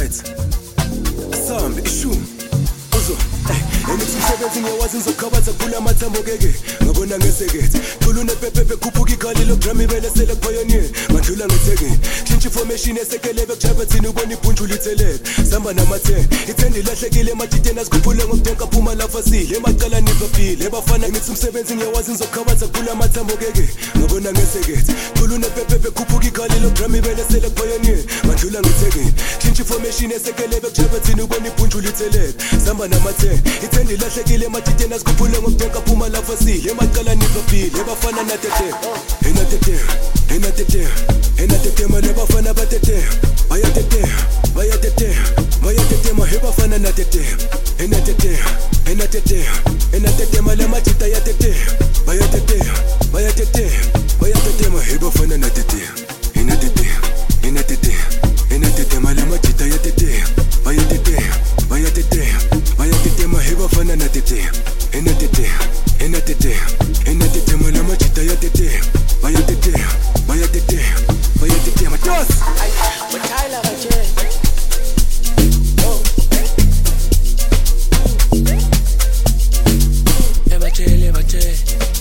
Alright. Asambe ishumi. Uzwa. Engithi umsebenzi ngiyawazi ngizokhabatha kuphula amathambo keke. Ngabona ngesekethe. Khulune pepepe khuphuka ikhali logram ibele sele pioneer. Mandlula ngethekeni. Change information esekelebe kuchabathini ubona ibhunju litheleke. Samba nama-10. Ithende lahlekile ematiteni asikhuphule ngokudenka phuma lafa sile. Emacala nibabhile. Ebafana ngithi umsebenzi ngiyawazi ngizokhabatha kuphula amathambo keke. Ngabona ngesekethe. Khulune pepepe khuphuka ikhali logram ibele sele pioneer. Mandlula ngethekeni. Change information esekelebe kuchabathini ubona ibhunju litheleke. Samba nama-10. Ithende lahlekile ematiteni asikhuphule ngokudenka phuma lafa sile. Emacala nibabhile. Ebafana natete. Enatete mane bafana batete. Bayatete mahebafana natete. Enatete male matita yatete. Bayatete mahebafana natete. Enatete male matita yatete. Bayatete mahebafana natete. Enatete male matita yatete. Bayatete matos. Tyler Bache. Bache.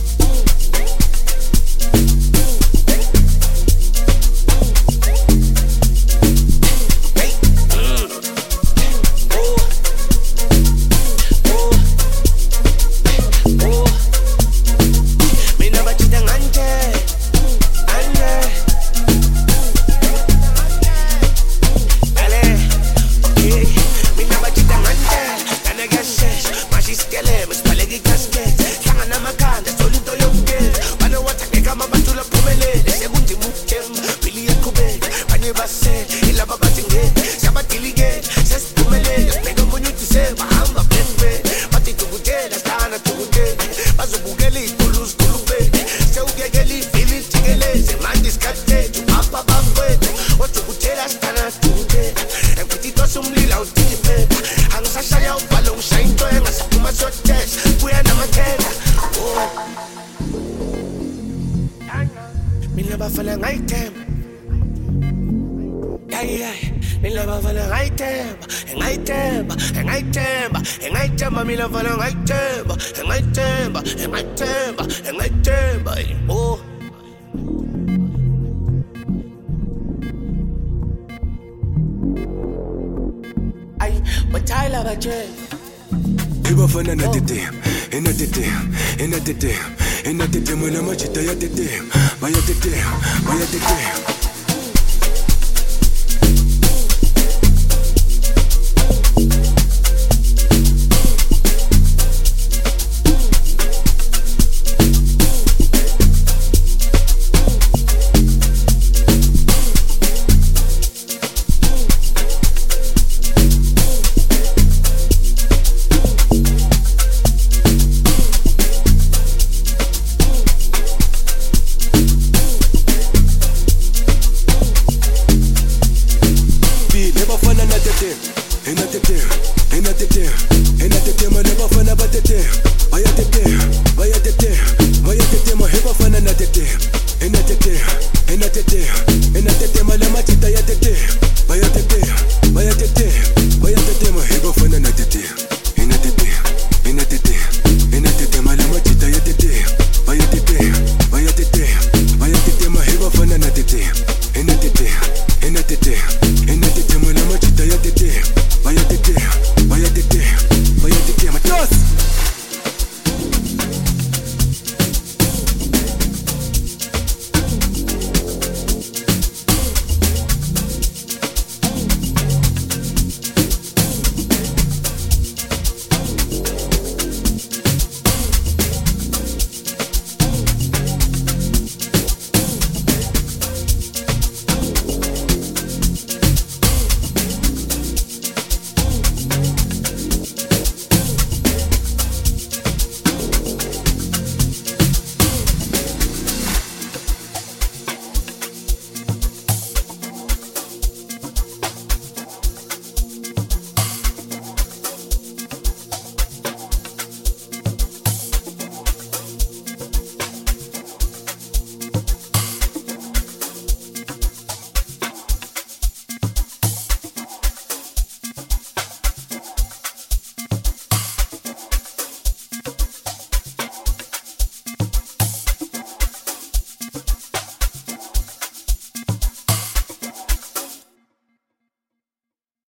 Tyler Bache. Ebafana natete. Enatete mane matita yatete. Bayatete